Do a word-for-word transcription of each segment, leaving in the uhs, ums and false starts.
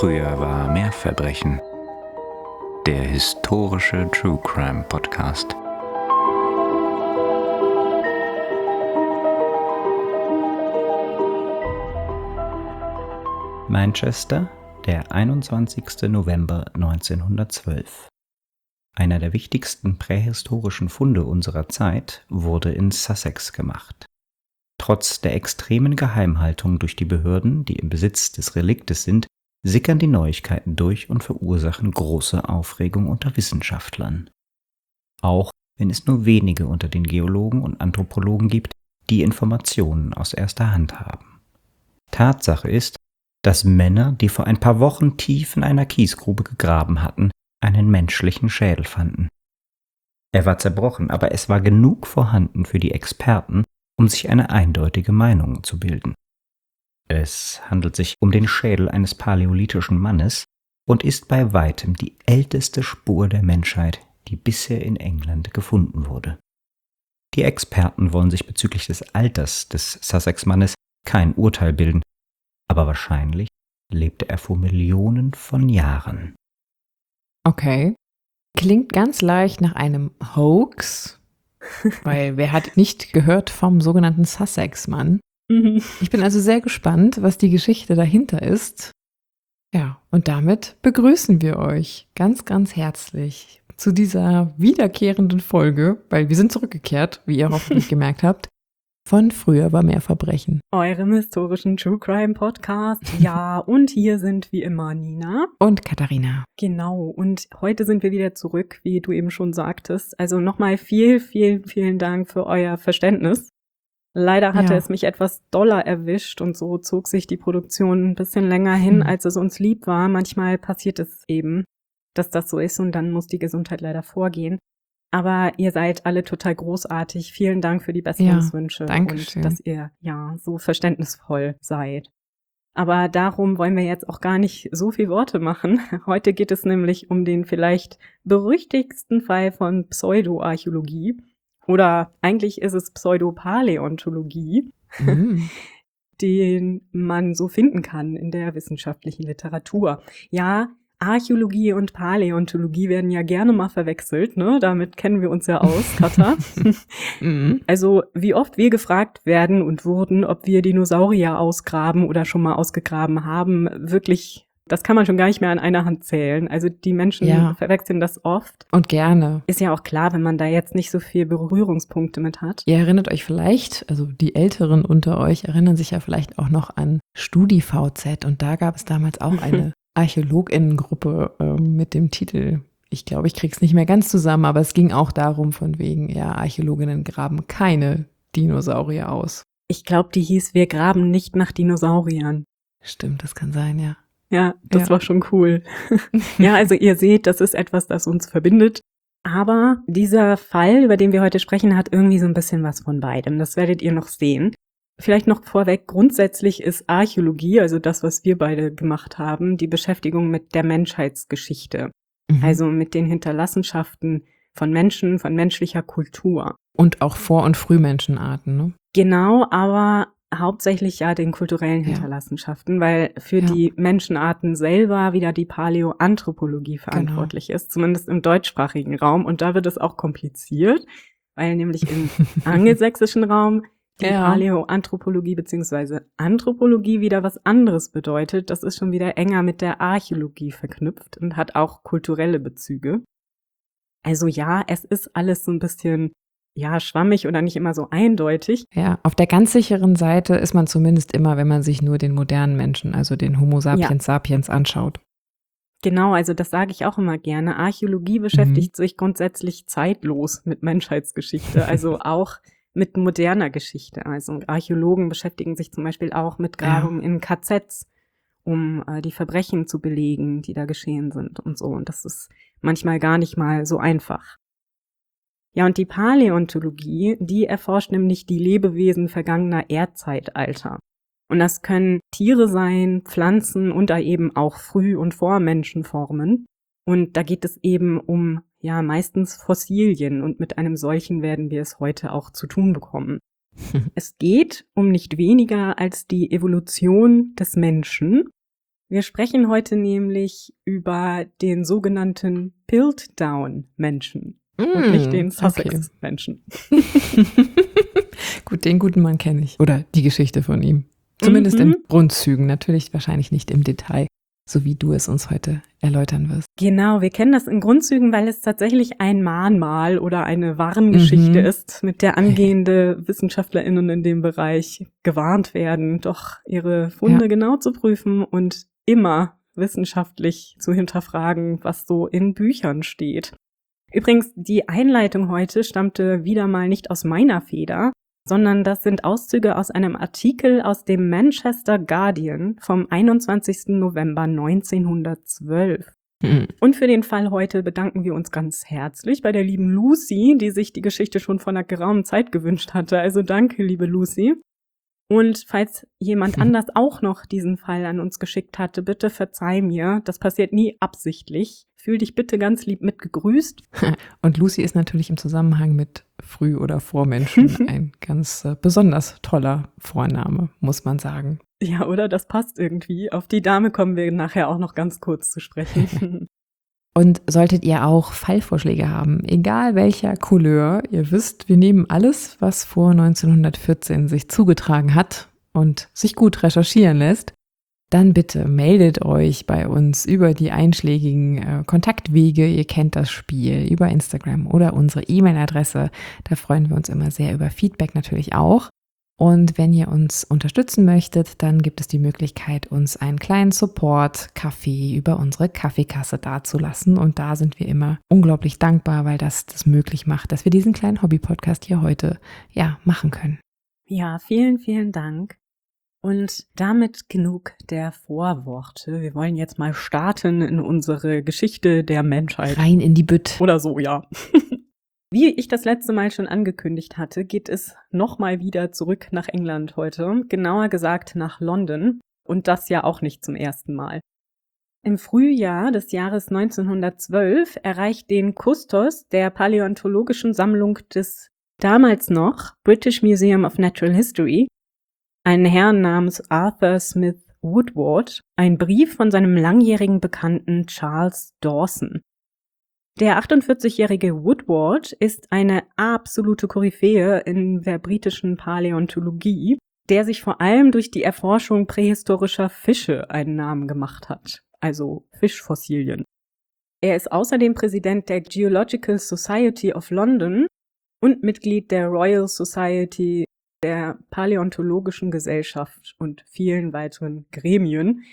Früher war mehr Verbrechen. Der historische True Crime Podcast. Manchester, der einundzwanzigster November neunzehnhundertzwölf. Einer der wichtigsten prähistorischen Funde unserer Zeit wurde in Sussex gemacht. Trotz der extremen Geheimhaltung durch die Behörden, die im Besitz des Reliktes sind, sickern die Neuigkeiten durch und verursachen große Aufregung unter Wissenschaftlern. Auch wenn es nur wenige unter den Geologen und Anthropologen gibt, die Informationen aus erster Hand haben. Tatsache ist, dass Männer, die vor ein paar Wochen tief in einer Kiesgrube gegraben hatten, einen menschlichen Schädel fanden. Er war zerbrochen, aber es war genug vorhanden für die Experten, um sich eine eindeutige Meinung zu bilden. Es handelt sich um den Schädel eines paläolithischen Mannes und ist bei weitem die älteste Spur der Menschheit, die bisher in England gefunden wurde. Die Experten wollen sich bezüglich des Alters des Sussex-Mannes kein Urteil bilden, aber wahrscheinlich lebte er vor Millionen von Jahren. Okay, klingt ganz leicht nach einem Hoax, weil wer hat nicht gehört vom sogenannten Sussex-Mann? Ich bin also sehr gespannt, was die Geschichte dahinter ist. Ja, und damit begrüßen wir euch ganz, ganz herzlich zu dieser wiederkehrenden Folge, weil wir sind zurückgekehrt, wie ihr hoffentlich gemerkt habt, von Früher war mehr Verbrechen. Eurem historischen True Crime Podcast. Ja, und hier sind wie immer Nina. Und Katharina. Genau, und heute sind wir wieder zurück, wie du eben schon sagtest. Also nochmal viel, vielen, vielen Dank für euer Verständnis. Leider hatte Ja. es mich etwas doller erwischt und so zog sich die Produktion ein bisschen länger hin, Hm. als es uns lieb war. Manchmal passiert es eben, dass das so ist und dann muss die Gesundheit leider vorgehen. Aber ihr seid alle total großartig. Vielen Dank für die Besserungswünsche danke und schön. dass ihr ja so verständnisvoll seid. Aber darum wollen wir jetzt auch gar nicht so viel Worte machen. Heute geht es nämlich um den vielleicht berüchtigsten Fall von Pseudoarchäologie. Oder eigentlich ist es Pseudopaläontologie, Mhm. den man so finden kann in der wissenschaftlichen Literatur. Ja, Archäologie und Paläontologie werden ja gerne mal verwechselt, ne? Damit kennen wir uns ja aus, Katha. Mhm. Also wie oft wir gefragt werden und wurden, ob wir Dinosaurier ausgraben oder schon mal ausgegraben haben, wirklich, das kann man schon gar nicht mehr an einer Hand zählen. Also die Menschen Ja. verwechseln das oft. Und gerne. Ist ja auch klar, wenn man da jetzt nicht so viel Berührungspunkte mit hat. Ihr erinnert euch vielleicht, also die Älteren unter euch erinnern sich ja vielleicht auch noch an StudiVZ und da gab es damals auch eine ArchäologInnengruppe äh, mit dem Titel, ich glaube, ich krieg's nicht mehr ganz zusammen, aber es ging auch darum von wegen, ja, Archäologinnen graben keine Dinosaurier aus. Ich glaube, die hieß Wir graben nicht nach Dinosauriern. Stimmt, das kann sein, ja. Ja, das Ja. war schon cool. Ja, also ihr seht, das ist etwas, das uns verbindet. Aber dieser Fall, über den wir heute sprechen, hat irgendwie so ein bisschen was von beidem. Das werdet ihr noch sehen. Vielleicht noch vorweg, grundsätzlich ist Archäologie, also das, was wir beide gemacht haben, die Beschäftigung mit der Menschheitsgeschichte. Mhm. Also mit den Hinterlassenschaften von Menschen, von menschlicher Kultur. Und auch Vor- und Frühmenschenarten, ne? Genau, aber hauptsächlich ja den kulturellen Ja. Hinterlassenschaften, weil für Ja. die Menschenarten selber wieder die Paläoanthropologie verantwortlich ist, zumindest im deutschsprachigen Raum. Und da wird es auch kompliziert, weil nämlich im angelsächsischen Raum die Ja. Paläoanthropologie bzw. Anthropologie wieder was anderes bedeutet. Das ist schon wieder enger mit der Archäologie verknüpft und hat auch kulturelle Bezüge. Also ja, es ist alles so ein bisschen ja schwammig oder nicht immer so eindeutig. Ja, auf der ganz sicheren Seite ist man zumindest immer, wenn man sich nur den modernen Menschen, also den Homo sapiens sapiens anschaut. Genau, also das sage ich auch immer gerne. Archäologie beschäftigt sich grundsätzlich zeitlos mit Menschheitsgeschichte, also auch mit moderner Geschichte. Also Archäologen beschäftigen sich zum Beispiel auch mit Grabungen in K Zs, um äh, die Verbrechen zu belegen, die da geschehen sind und so. Und das ist manchmal gar nicht mal so einfach. Ja, und die Paläontologie, die erforscht nämlich die Lebewesen vergangener Erdzeitalter. Und das können Tiere sein, Pflanzen und da eben auch Früh- und Vormenschenformen. Und da geht es eben um, ja, meistens Fossilien und mit einem solchen werden wir es heute auch zu tun bekommen. Es geht um nicht weniger als die Evolution des Menschen, Wir sprechen heute nämlich über den sogenannten Piltdown-Menschen mm, und nicht den Sussex-Menschen. Okay. Gut, den guten Mann kenne ich. Oder die Geschichte von ihm. Zumindest mhm. in Grundzügen, natürlich wahrscheinlich nicht im Detail, so wie du es uns heute erläutern wirst. Genau, wir kennen das in Grundzügen, weil es tatsächlich ein Mahnmal oder eine Warngeschichte mhm. ist, mit der angehende WissenschaftlerInnen in dem Bereich gewarnt werden, doch ihre Funde ja. genau zu prüfen und immer wissenschaftlich zu hinterfragen, was so in Büchern steht. Übrigens, die Einleitung heute stammte wieder mal nicht aus meiner Feder, sondern das sind Auszüge aus einem Artikel aus dem Manchester Guardian vom einundzwanzigsten November neunzehnhundertzwölf. Mhm. Und für den Fall heute bedanken wir uns ganz herzlich bei der lieben Lucy, die sich die Geschichte schon vor einer geraumen Zeit gewünscht hatte. Also danke, liebe Lucy. Und falls jemand mhm. anders auch noch diesen Fall an uns geschickt hatte, bitte verzeih mir, das passiert nie absichtlich. Fühl dich bitte ganz lieb mit gegrüßt. Und Lucy ist natürlich im Zusammenhang mit Früh- oder Vormenschen ein ganz äh, besonders toller Vorname, muss man sagen. Ja, oder? Das passt irgendwie. Auf die Dame kommen wir nachher auch noch ganz kurz zu sprechen. Und solltet ihr auch Fallvorschläge haben, egal welcher Couleur, ihr wisst, wir nehmen alles, was vor neunzehnhundertvierzehn sich zugetragen hat und sich gut recherchieren lässt, dann bitte meldet euch bei uns über die einschlägigen äh, Kontaktwege. Ihr kennt das Spiel, über Instagram oder unsere E-Mail-Adresse. Da freuen wir uns immer sehr über Feedback natürlich auch. Und wenn ihr uns unterstützen möchtet, dann gibt es die Möglichkeit, uns einen kleinen Support-Kaffee über unsere Kaffeekasse dazulassen. Und da sind wir immer unglaublich dankbar, weil das das möglich macht, dass wir diesen kleinen Hobby-Podcast hier heute ja machen können. Ja, vielen, vielen Dank. Und damit genug der Vorworte. Wir wollen jetzt mal starten in unsere Geschichte der Menschheit. Rein in die Bütt. Oder so, ja. Wie ich das letzte Mal schon angekündigt hatte, geht es nochmal wieder zurück nach England heute. Genauer gesagt nach London. Und das ja auch nicht zum ersten Mal. Im Frühjahr des Jahres neunzehnhundertzwölf erreicht den Kustos der paläontologischen Sammlung des damals noch British Museum of Natural History einen Herrn namens Arthur Smith Woodward, ein Brief von seinem langjährigen Bekannten Charles Dawson. Der achtundvierzigjährige Woodward ist eine absolute Koryphäe in der britischen Paläontologie, der sich vor allem durch die Erforschung prähistorischer Fische einen Namen gemacht hat, also Fischfossilien. Er ist außerdem Präsident der Geological Society of London und Mitglied der Royal Society, der Paläontologischen Gesellschaft und vielen weiteren Gremien.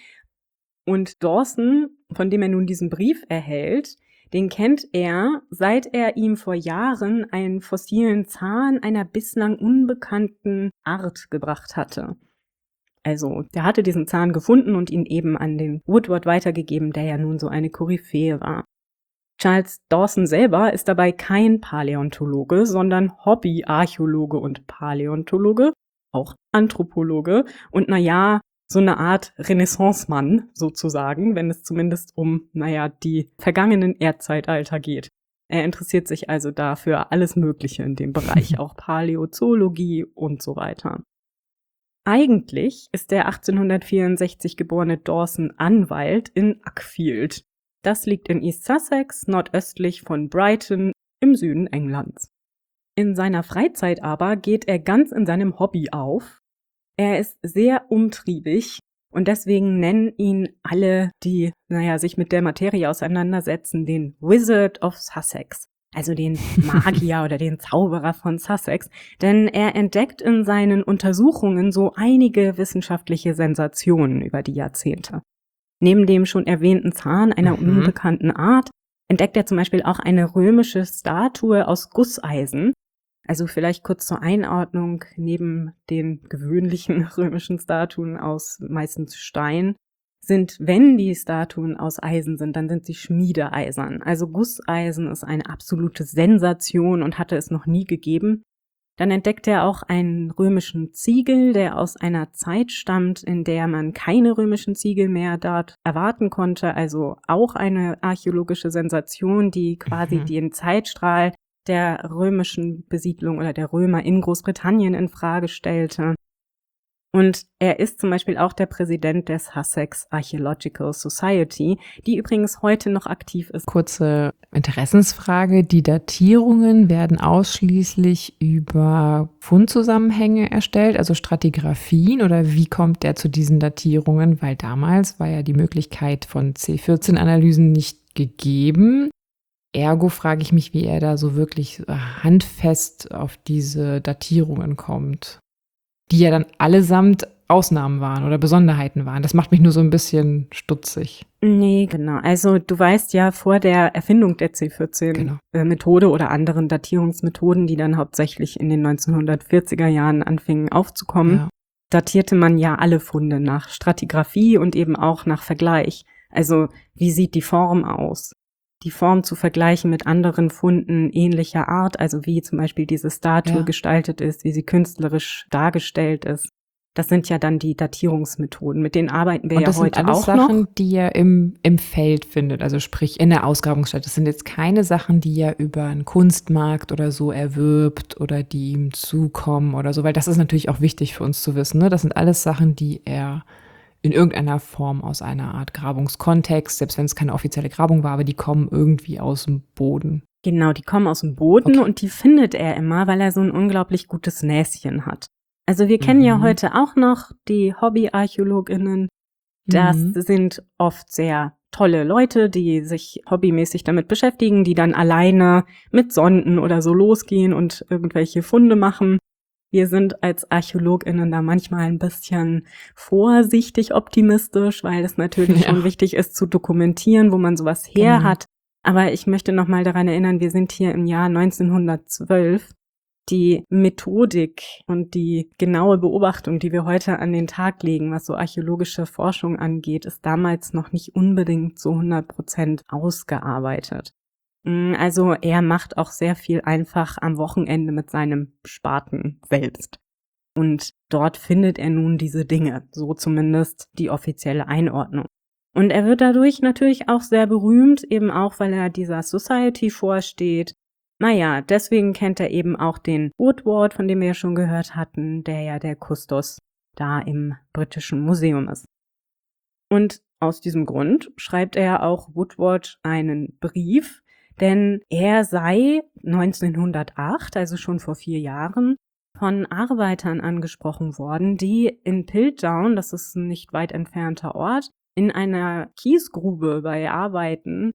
Und Dawson, von dem er nun diesen Brief erhält, den kennt er, seit er ihm vor Jahren einen fossilen Zahn einer bislang unbekannten Art gebracht hatte. Also, der hatte diesen Zahn gefunden und ihn eben an den Woodward weitergegeben, der ja nun so eine Koryphäe war. Charles Dawson selber ist dabei kein Paläontologe, sondern Hobbyarchäologe und Paläontologe, auch Anthropologe und naja, so eine Art Renaissance-Mann sozusagen, wenn es zumindest um, naja, die vergangenen Erdzeitalter geht. Er interessiert sich also dafür alles Mögliche in dem Bereich, auch Paläozoologie und so weiter. Eigentlich ist der achtzehnhundertvierundsechzig geborene Dawson Anwalt in Uckfield. Das liegt in East Sussex, nordöstlich von Brighton, im Süden Englands. In seiner Freizeit aber geht er ganz in seinem Hobby auf. Er ist sehr umtriebig und deswegen nennen ihn alle, die, naja, sich mit der Materie auseinandersetzen, den Wizard of Sussex, also den Magier oder den Zauberer von Sussex, denn er entdeckt in seinen Untersuchungen so einige wissenschaftliche Sensationen über die Jahrzehnte. Neben dem schon erwähnten Zahn einer mhm. unbekannten Art entdeckt er zum Beispiel auch eine römische Statue aus Gusseisen. Also vielleicht kurz zur Einordnung, neben den gewöhnlichen römischen Statuen aus meistens Stein sind, wenn die Statuen aus Eisen sind, dann sind sie schmiedeeisern. Also Gusseisen ist eine absolute Sensation und hatte es noch nie gegeben. Dann entdeckt er auch einen römischen Ziegel, der aus einer Zeit stammt, in der man keine römischen Ziegel mehr dort erwarten konnte. Also auch eine archäologische Sensation, die quasi mhm. den Zeitstrahl der römischen Besiedlung oder der Römer in Großbritannien in Frage stellte. Und er ist zum Beispiel auch der Präsident der Sussex Archaeological Society, die übrigens heute noch aktiv ist. Kurze Interessensfrage. Die Datierungen werden ausschließlich über Fundzusammenhänge erstellt, also Stratigraphien, oder wie kommt er zu diesen Datierungen? Weil damals war ja die Möglichkeit von C vierzehn Analysen nicht gegeben. Ergo frage ich mich, wie er da so wirklich handfest auf diese Datierungen kommt, die ja dann allesamt Ausnahmen waren oder Besonderheiten waren. Das macht mich nur so ein bisschen stutzig. Nee, genau. Also du weißt ja, vor der Erfindung der C vierzehn-Methode genau. oder anderen Datierungsmethoden, die dann hauptsächlich in den neunzehnhundertvierziger Jahren anfingen aufzukommen, ja. datierte man ja alle Funde nach Stratigraphie und eben auch nach Vergleich. Also wie sieht die Form aus? Die Form zu vergleichen mit anderen Funden ähnlicher Art, also wie zum Beispiel diese Statue ja. gestaltet ist, wie sie künstlerisch dargestellt ist. Das sind ja dann die Datierungsmethoden, mit denen arbeiten wir und ja das heute sind alles auch Sachen, noch. Die ihr im, im Feld findet, also sprich in der Ausgrabungsstätte. Das sind jetzt keine Sachen, die ihr über einen Kunstmarkt oder so erwirbt oder die ihm zukommen oder so, weil das ist natürlich auch wichtig für uns zu wissen. Ne? Das sind alles Sachen, die er in irgendeiner Form aus einer Art Grabungskontext, selbst wenn es keine offizielle Grabung war, aber die kommen irgendwie aus dem Boden. Genau, die kommen aus dem Boden okay. und die findet er immer, weil er so ein unglaublich gutes Näschen hat. Also wir kennen mhm. ja heute auch noch die HobbyarchäologInnen. Das mhm. sind oft sehr tolle Leute, die sich hobbymäßig damit beschäftigen, die dann alleine mit Sonden oder so losgehen und irgendwelche Funde machen. Wir sind als ArchäologInnen da manchmal ein bisschen vorsichtig optimistisch, weil es natürlich ja. schon wichtig ist zu dokumentieren, wo man sowas her genau. hat. Aber ich möchte nochmal daran erinnern, wir sind hier im Jahr neunzehnhundertzwölf. Die Methodik und die genaue Beobachtung, die wir heute an den Tag legen, was so archäologische Forschung angeht, ist damals noch nicht unbedingt zu hundert Prozent ausgearbeitet. Also er macht auch sehr viel einfach am Wochenende mit seinem Spaten selbst. Und dort findet er nun diese Dinge, so zumindest die offizielle Einordnung. Und er wird dadurch natürlich auch sehr berühmt, eben auch, weil er dieser Society vorsteht. Naja, deswegen kennt er eben auch den Woodward, von dem wir ja schon gehört hatten, der ja der Kustos da im Britischen Museum ist. Und aus diesem Grund schreibt er auch Woodward einen Brief, denn er sei neunzehnhundertacht, also schon vor vier Jahren, von Arbeitern angesprochen worden, die in Piltdown, das ist ein nicht weit entfernter Ort, in einer Kiesgrube bei Arbeiten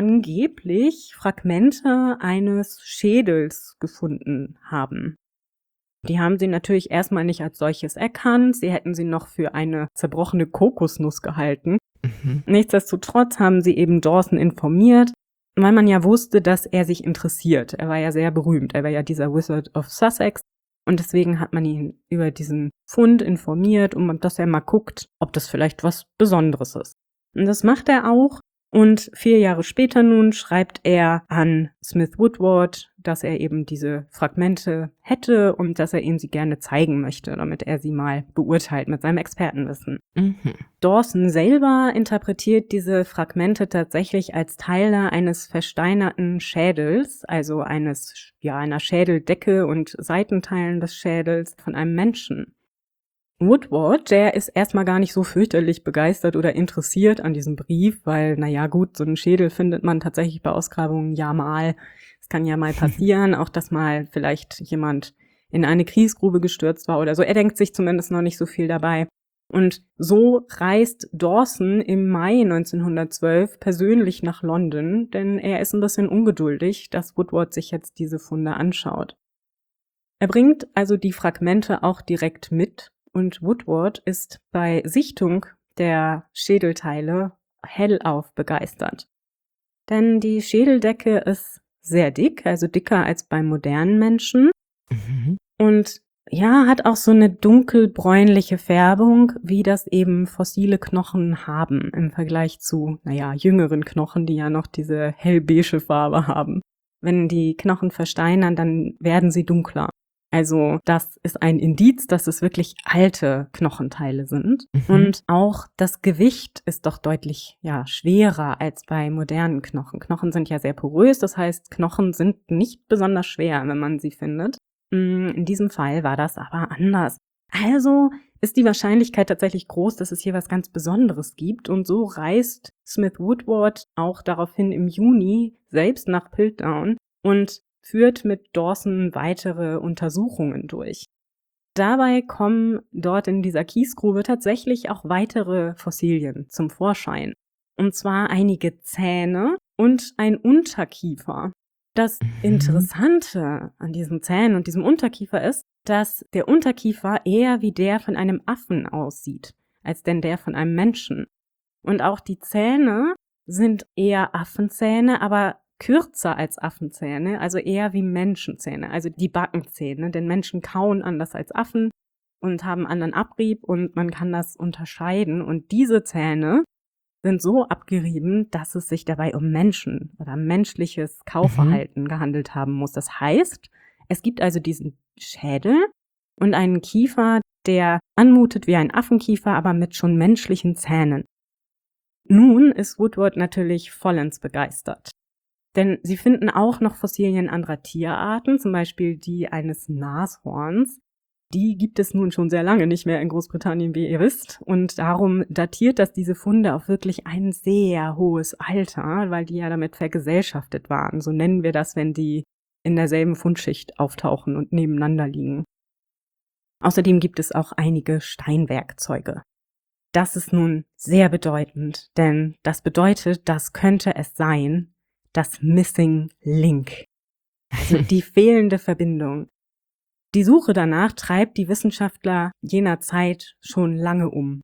angeblich Fragmente eines Schädels gefunden haben. Die haben sie natürlich erstmal nicht als solches erkannt, sie hätten sie noch für eine zerbrochene Kokosnuss gehalten. Mhm. Nichtsdestotrotz haben sie eben Dawson informiert, weil man ja wusste, dass er sich interessiert. Er war ja sehr berühmt, er war ja dieser Wizard of Sussex und deswegen hat man ihn über diesen Fund informiert, um dass er mal guckt, ob das vielleicht was Besonderes ist. Und das macht er auch. Und vier Jahre später nun schreibt er an Smith Woodward, dass er eben diese Fragmente hätte und dass er ihnen sie gerne zeigen möchte, damit er sie mal beurteilt mit seinem Expertenwissen. Mhm. Dawson selber interpretiert diese Fragmente tatsächlich als Teile eines versteinerten Schädels, also eines, ja, einer Schädeldecke und Seitenteilen des Schädels von einem Menschen. Woodward, der ist erstmal gar nicht so fürchterlich begeistert oder interessiert an diesem Brief, weil, naja gut, so einen Schädel findet man tatsächlich bei Ausgrabungen ja mal. Es kann ja mal passieren, auch dass mal vielleicht jemand in eine Kiesgrube gestürzt war oder so. Er denkt sich zumindest noch nicht so viel dabei. Und so reist Dawson im Mai neunzehnhundertzwölf persönlich nach London, denn er ist ein bisschen ungeduldig, dass Woodward sich jetzt diese Funde anschaut. Er bringt also die Fragmente auch direkt mit. Und Woodward ist bei Sichtung der Schädelteile hellauf begeistert. Denn die Schädeldecke ist sehr dick, also dicker als beim modernen Menschen. Mhm. Und ja, hat auch so eine dunkelbräunliche Färbung, wie das eben fossile Knochen haben im Vergleich zu, naja, jüngeren Knochen, die ja noch diese hellbeige Farbe haben. Wenn die Knochen versteinern, dann werden sie dunkler. Also das ist ein Indiz, dass es wirklich alte Knochenteile sind. Mhm. Und auch das Gewicht ist doch deutlich ja schwerer als bei modernen Knochen. Knochen sind ja sehr porös, das heißt, Knochen sind nicht besonders schwer, wenn man sie findet. In diesem Fall war das aber anders. Also ist die Wahrscheinlichkeit tatsächlich groß, dass es hier was ganz Besonderes gibt. Und so reist Smith Woodward auch daraufhin im Juni selbst nach Piltdown und führt mit Dawson weitere Untersuchungen durch. Dabei kommen dort in dieser Kiesgrube tatsächlich auch weitere Fossilien zum Vorschein. Und zwar einige Zähne und ein Unterkiefer. Das Interessante an diesen Zähnen und diesem Unterkiefer ist, dass der Unterkiefer eher wie der von einem Affen aussieht, als denn der von einem Menschen. Und auch die Zähne sind eher Affenzähne, aber kürzer als Affenzähne, also eher wie Menschenzähne, also die Backenzähne, denn Menschen kauen anders als Affen und haben anderen Abrieb und man kann das unterscheiden. Und diese Zähne sind so abgerieben, dass es sich dabei um Menschen oder menschliches Kauverhalten mhm. gehandelt haben muss. Das heißt, es gibt also diesen Schädel und einen Kiefer, der anmutet wie ein Affenkiefer, aber mit schon menschlichen Zähnen. Nun ist Woodward natürlich vollends begeistert. Denn sie finden auch noch Fossilien anderer Tierarten, zum Beispiel die eines Nashorns. Die gibt es nun schon sehr lange nicht mehr in Großbritannien, wie ihr wisst. Und darum datiert das diese Funde auf wirklich ein sehr hohes Alter, weil die ja damit vergesellschaftet waren. So nennen wir das, wenn die in derselben Fundschicht auftauchen und nebeneinander liegen. Außerdem gibt es auch einige Steinwerkzeuge. Das ist nun sehr bedeutend, denn das bedeutet, das könnte es sein, das Missing Link, also die fehlende Verbindung. Die Suche danach treibt die Wissenschaftler jener Zeit schon lange um.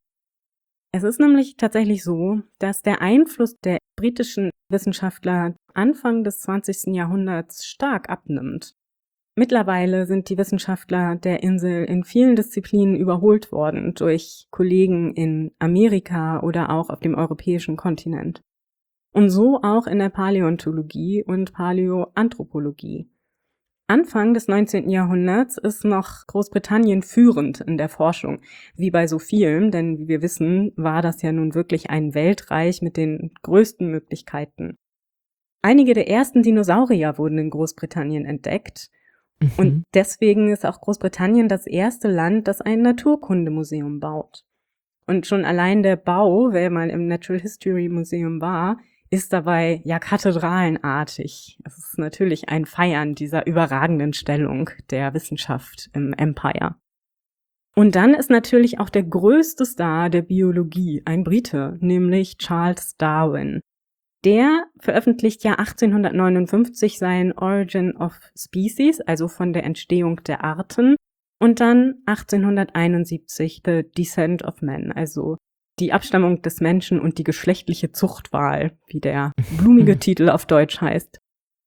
Es ist nämlich tatsächlich so, dass der Einfluss der britischen Wissenschaftler Anfang des zwanzigsten Jahrhunderts stark abnimmt. Mittlerweile sind die Wissenschaftler der Insel in vielen Disziplinen überholt worden durch Kollegen in Amerika oder auch auf dem europäischen Kontinent. Und so auch in der Paläontologie und Paläoanthropologie. Anfang des neunzehnten Jahrhunderts ist noch Großbritannien führend in der Forschung, wie bei so vielen, denn wie wir wissen, war das ja nun wirklich ein Weltreich mit den größten Möglichkeiten. Einige der ersten Dinosaurier wurden in Großbritannien entdeckt mhm. und deswegen ist auch Großbritannien das erste Land, das ein Naturkundemuseum baut. Und schon allein der Bau, wer mal im Natural History Museum war, ist dabei ja kathedralenartig. Es ist natürlich ein Feiern dieser überragenden Stellung der Wissenschaft im Empire. Und dann ist natürlich auch der größte Star der Biologie ein Brite, nämlich Charles Darwin. Der veröffentlicht ja achtzehnhundertneunundfünfzig sein Origin of Species, also von der Entstehung der Arten, und dann achtzehnhunderteinundsiebzig The Descent of Man, also die Abstammung des Menschen und die geschlechtliche Zuchtwahl, wie der blumige Titel auf Deutsch heißt.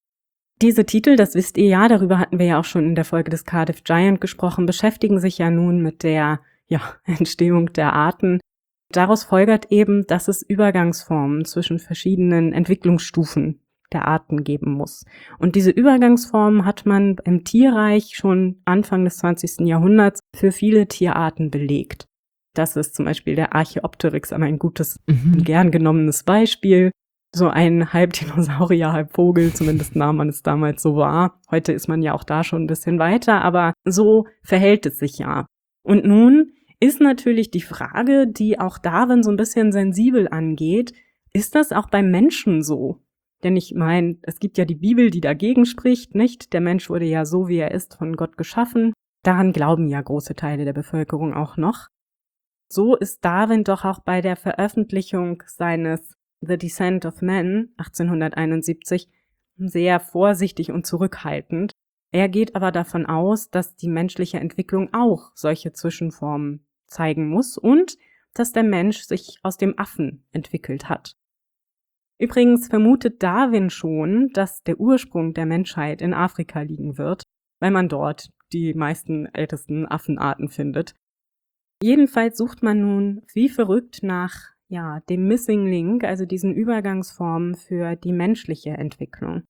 Diese Titel, das wisst ihr ja, darüber hatten wir ja auch schon in der Folge des Cardiff Giant gesprochen, beschäftigen sich ja nun mit der ja, Entstehung der Arten. Daraus folgert eben, dass es Übergangsformen zwischen verschiedenen Entwicklungsstufen der Arten geben muss. Und diese Übergangsformen hat man im Tierreich schon Anfang des zwanzigsten Jahrhunderts für viele Tierarten belegt. Das ist zum Beispiel der Archaeopteryx, ein gutes, mhm. gern genommenes Beispiel. So ein Halbdinosaurier, Halbvogel, zumindest nahm man es damals so wahr. Heute ist man ja auch da schon ein bisschen weiter, aber so verhält es sich ja. Und nun ist natürlich die Frage, die auch Darwin so ein bisschen sensibel angeht, ist das auch beim Menschen so? Denn ich meine, es gibt ja die Bibel, die dagegen spricht, nicht? Der Mensch wurde ja so, wie er ist, von Gott geschaffen. Daran glauben ja große Teile der Bevölkerung auch noch. So ist Darwin doch auch bei der Veröffentlichung seines The Descent of Man achtzehnhunderteinundsiebzig sehr vorsichtig und zurückhaltend. Er geht aber davon aus, dass die menschliche Entwicklung auch solche Zwischenformen zeigen muss und dass der Mensch sich aus dem Affen entwickelt hat. Übrigens vermutet Darwin schon, dass der Ursprung der Menschheit in Afrika liegen wird, weil man dort die meisten ältesten Affenarten findet. Jedenfalls sucht man nun wie verrückt nach ja, dem Missing Link, also diesen Übergangsformen für die menschliche Entwicklung.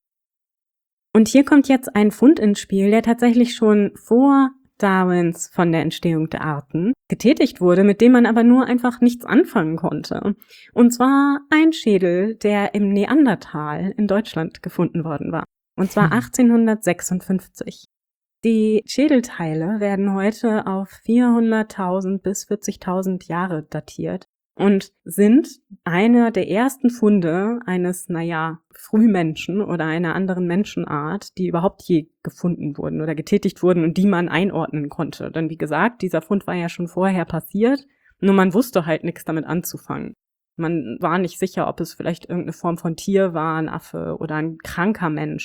Und hier kommt jetzt ein Fund ins Spiel, der tatsächlich schon vor Darwins von der Entstehung der Arten getätigt wurde, mit dem man aber nur einfach nichts anfangen konnte. Und zwar ein Schädel, der im Neandertal in Deutschland gefunden worden war. Und zwar achtzehnhundertsechsundfünfzig. Die Schädelteile werden heute auf vierhunderttausend bis vierzigtausend Jahre datiert und sind einer der ersten Funde eines, naja, Frühmenschen oder einer anderen Menschenart, die überhaupt je gefunden wurden oder getätigt wurden und die man einordnen konnte. Denn wie gesagt, dieser Fund war ja schon vorher passiert, nur man wusste halt nichts damit anzufangen. Man war nicht sicher, ob es vielleicht irgendeine Form von Tier war, ein Affe oder ein kranker Mensch.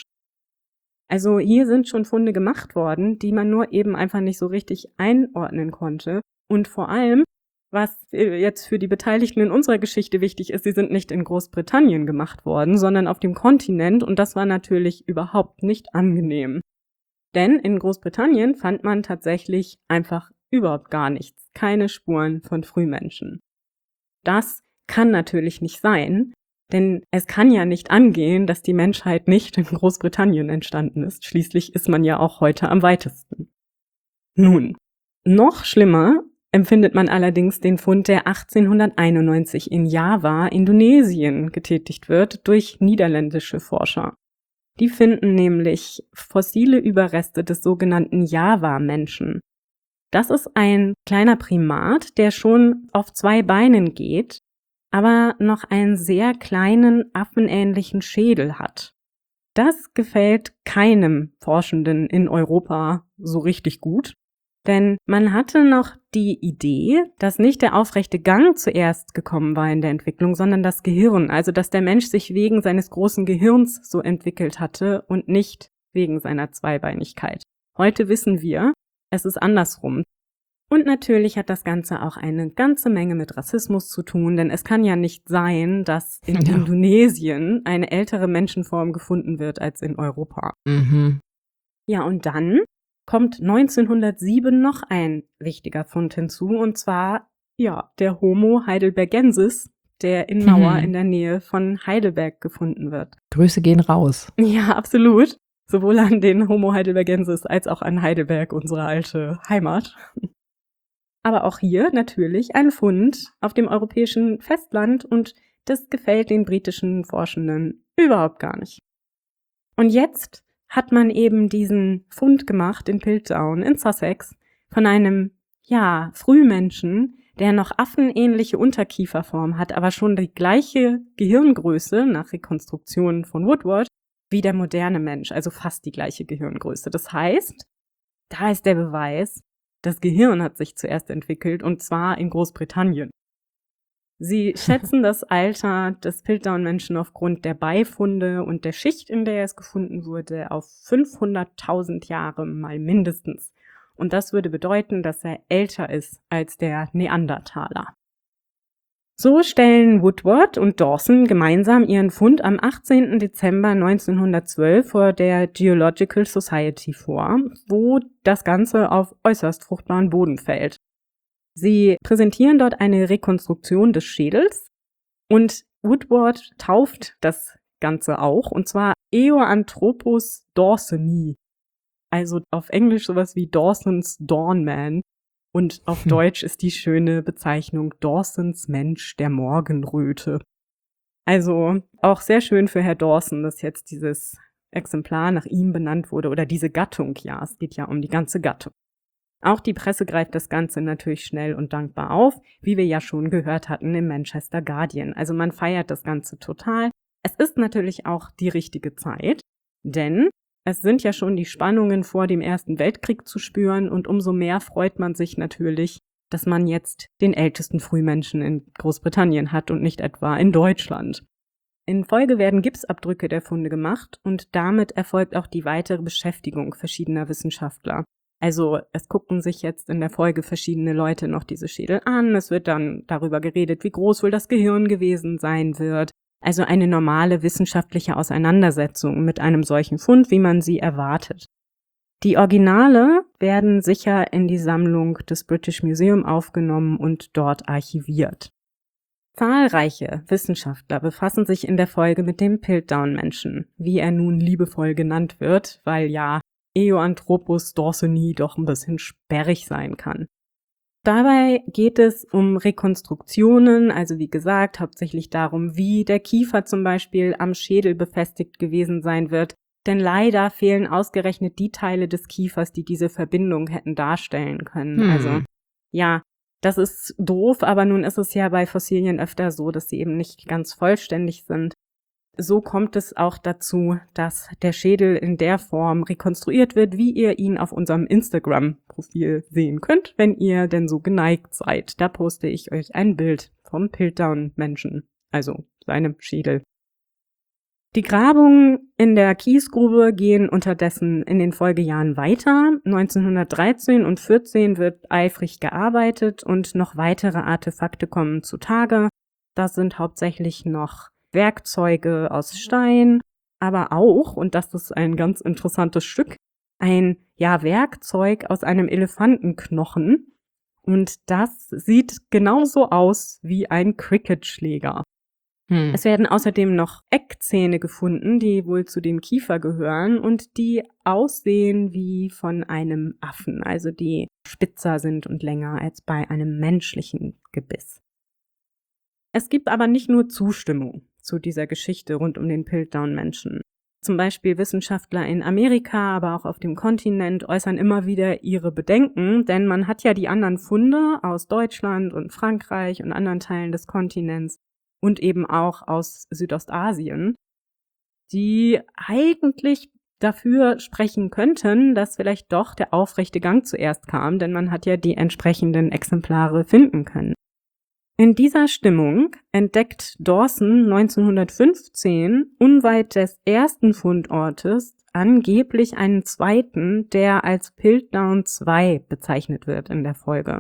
Also hier sind schon Funde gemacht worden, die man nur eben einfach nicht so richtig einordnen konnte. Und vor allem, was jetzt für die Beteiligten in unserer Geschichte wichtig ist, sie sind nicht in Großbritannien gemacht worden, sondern auf dem Kontinent und das war natürlich überhaupt nicht angenehm. Denn in Großbritannien fand man tatsächlich einfach überhaupt gar nichts, keine Spuren von Frühmenschen. Das kann natürlich nicht sein, denn es kann ja nicht angehen, dass die Menschheit nicht in Großbritannien entstanden ist. Schließlich ist man ja auch heute am weitesten. Nun, noch schlimmer empfindet man allerdings den Fund, der achtzehnhunderteinundneunzig in Java, Indonesien, getätigt wird durch niederländische Forscher. Die finden nämlich fossile Überreste des sogenannten Java-Menschen. Das ist ein kleiner Primat, der schon auf zwei Beinen geht, aber noch einen sehr kleinen, affenähnlichen Schädel hat. Das gefällt keinem Forschenden in Europa so richtig gut, denn man hatte noch die Idee, dass nicht der aufrechte Gang zuerst gekommen war in der Entwicklung, sondern das Gehirn, also dass der Mensch sich wegen seines großen Gehirns so entwickelt hatte und nicht wegen seiner Zweibeinigkeit. Heute wissen wir, es ist andersrum. Und natürlich hat das Ganze auch eine ganze Menge mit Rassismus zu tun, denn es kann ja nicht sein, dass in ja. Indonesien eine ältere Menschenform gefunden wird als in Europa. Mhm. Ja, und dann kommt neunzehnhundertsieben noch ein wichtiger Fund hinzu, und zwar, ja, der Homo heidelbergensis, der in Mauer mhm. in der Nähe von Heidelberg gefunden wird. Grüße gehen raus. Ja, absolut. Sowohl an den Homo heidelbergensis als auch an Heidelberg, unsere alte Heimat. Aber auch hier natürlich ein Fund auf dem europäischen Festland und das gefällt den britischen Forschenden überhaupt gar nicht. Und jetzt hat man eben diesen Fund gemacht in Piltdown in Sussex von einem, ja, Frühmenschen, der noch affenähnliche Unterkieferform hat, aber schon die gleiche Gehirngröße nach Rekonstruktion von Woodward wie der moderne Mensch, also fast die gleiche Gehirngröße. Das heißt, da ist der Beweis, das Gehirn hat sich zuerst entwickelt, und zwar in Großbritannien. Sie schätzen das Alter des Piltdown-Menschen aufgrund der Beifunde und der Schicht, in der es gefunden wurde, auf fünfhunderttausend Jahre mal mindestens. Und das würde bedeuten, dass er älter ist als der Neandertaler. So stellen Woodward und Dawson gemeinsam ihren Fund am achtzehnten Dezember neunzehnhundertzwölf vor der Geological Society vor, wo das Ganze auf äußerst fruchtbaren Boden fällt. Sie präsentieren dort eine Rekonstruktion des Schädels und Woodward tauft das Ganze auch, und zwar Eoanthropus dawsoni, also auf Englisch sowas wie Dawson's Dawnman. Und auf hm. Deutsch ist die schöne Bezeichnung Dawsons Mensch der Morgenröte. Also auch sehr schön für Herr Dawson, dass jetzt dieses Exemplar nach ihm benannt wurde, oder diese Gattung, ja, es geht ja um die ganze Gattung. Auch die Presse greift das Ganze natürlich schnell und dankbar auf, wie wir ja schon gehört hatten im Manchester Guardian. Also man feiert das Ganze total. Es ist natürlich auch die richtige Zeit, denn es sind ja schon die Spannungen vor dem Ersten Weltkrieg zu spüren, und umso mehr freut man sich natürlich, dass man jetzt den ältesten Frühmenschen in Großbritannien hat und nicht etwa in Deutschland. In Folge werden Gipsabdrücke der Funde gemacht und damit erfolgt auch die weitere Beschäftigung verschiedener Wissenschaftler. Also es gucken sich jetzt in der Folge verschiedene Leute noch diese Schädel an, es wird dann darüber geredet, wie groß wohl das Gehirn gewesen sein wird. Also eine normale wissenschaftliche Auseinandersetzung mit einem solchen Fund, wie man sie erwartet. Die Originale werden sicher in die Sammlung des British Museum aufgenommen und dort archiviert. Zahlreiche Wissenschaftler befassen sich in der Folge mit dem Piltdown-Menschen, wie er nun liebevoll genannt wird, weil ja Eoanthropus dawsoni doch ein bisschen sperrig sein kann. Dabei geht es um Rekonstruktionen, also wie gesagt, hauptsächlich darum, wie der Kiefer zum Beispiel am Schädel befestigt gewesen sein wird. Denn leider fehlen ausgerechnet die Teile des Kiefers, die diese Verbindung hätten darstellen können. Hm. Also ja, das ist doof, aber nun ist es ja bei Fossilien öfter so, dass sie eben nicht ganz vollständig sind. So kommt es auch dazu, dass der Schädel in der Form rekonstruiert wird, wie ihr ihn auf unserem Instagram-Profil sehen könnt, wenn ihr denn so geneigt seid. Da poste ich euch ein Bild vom Piltdown-Menschen, also seinem Schädel. Die Grabungen in der Kiesgrube gehen unterdessen in den Folgejahren weiter. neunzehnhundertdreizehn und vierzehn wird eifrig gearbeitet und noch weitere Artefakte kommen zutage. Das sind hauptsächlich noch Werkzeuge aus Stein, aber auch, und das ist ein ganz interessantes Stück, ein ja Werkzeug aus einem Elefantenknochen. Und das sieht genauso aus wie ein Cricketschläger. Hm. Es werden außerdem noch Eckzähne gefunden, die wohl zu dem Kiefer gehören und die aussehen wie von einem Affen, also die spitzer sind und länger als bei einem menschlichen Gebiss. Es gibt aber nicht nur Zustimmung zu dieser Geschichte rund um den Piltdown-Menschen. Zum Beispiel Wissenschaftler in Amerika, aber auch auf dem Kontinent äußern immer wieder ihre Bedenken, denn man hat ja die anderen Funde aus Deutschland und Frankreich und anderen Teilen des Kontinents und eben auch aus Südostasien, die eigentlich dafür sprechen könnten, dass vielleicht doch der aufrechte Gang zuerst kam, denn man hat ja die entsprechenden Exemplare finden können. In dieser Stimmung entdeckt Dawson neunzehnhundertfünfzehn unweit des ersten Fundortes angeblich einen zweiten, der als Piltdown zwei bezeichnet wird in der Folge.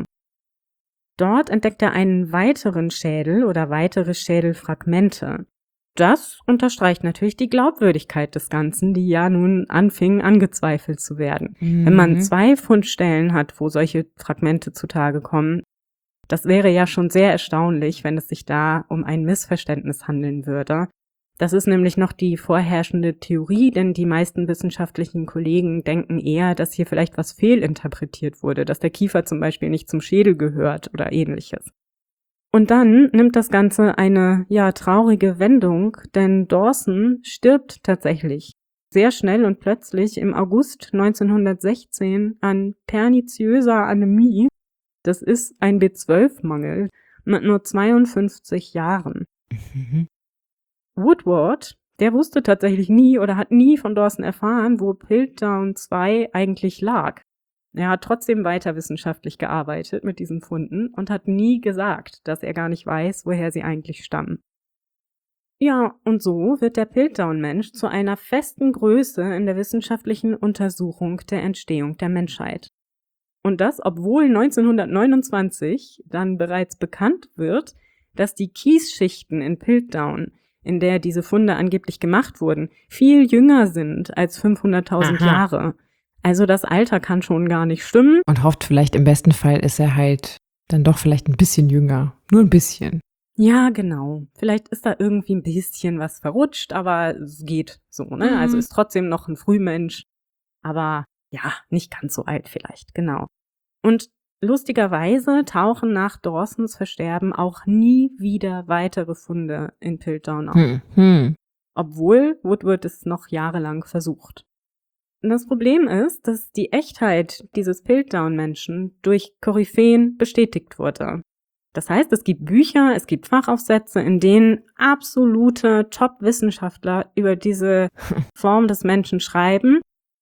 Dort entdeckt er einen weiteren Schädel oder weitere Schädelfragmente. Das unterstreicht natürlich die Glaubwürdigkeit des Ganzen, die ja nun anfing angezweifelt zu werden. Mhm. Wenn man zwei Fundstellen hat, wo solche Fragmente zutage kommen, das wäre ja schon sehr erstaunlich, wenn es sich da um ein Missverständnis handeln würde. Das ist nämlich noch die vorherrschende Theorie, denn die meisten wissenschaftlichen Kollegen denken eher, dass hier vielleicht was fehlinterpretiert wurde, dass der Kiefer zum Beispiel nicht zum Schädel gehört oder ähnliches. Und dann nimmt das Ganze eine, ja, traurige Wendung, denn Dawson stirbt tatsächlich sehr schnell und plötzlich im August neunzehnhundertsechzehn an perniziöser Anämie. Das ist ein B zwölf Mangel mit nur zweiundfünfzig Jahren. Mhm. Woodward, der wusste tatsächlich nie oder hat nie von Dawson erfahren, wo Piltdown zwei eigentlich lag. Er hat trotzdem weiter wissenschaftlich gearbeitet mit diesen Funden und hat nie gesagt, dass er gar nicht weiß, woher sie eigentlich stammen. Ja, und so wird der Piltdown-Mensch zu einer festen Größe in der wissenschaftlichen Untersuchung der Entstehung der Menschheit. Und das, obwohl neunzehnhundertneunundzwanzig dann bereits bekannt wird, dass die Kiesschichten in Piltdown, in der diese Funde angeblich gemacht wurden, viel jünger sind als fünfhunderttausend Aha. Jahre. Also das Alter kann schon gar nicht stimmen. Und hofft vielleicht im besten Fall ist er halt dann doch vielleicht ein bisschen jünger. Nur ein bisschen. Ja, genau. Vielleicht ist da irgendwie ein bisschen was verrutscht, aber es geht so, ne? Mhm. Also ist trotzdem noch ein Frühmensch, aber ja, nicht ganz so alt vielleicht, genau. Und lustigerweise tauchen nach Dawsons Versterben auch nie wieder weitere Funde in Piltdown auf, Hm. Hm. obwohl Woodward es noch jahrelang versucht. Und das Problem ist, dass die Echtheit dieses Piltdown-Menschen durch Koryphäen bestätigt wurde. Das heißt, es gibt Bücher, es gibt Fachaufsätze, in denen absolute Top-Wissenschaftler über diese Form des Menschen schreiben.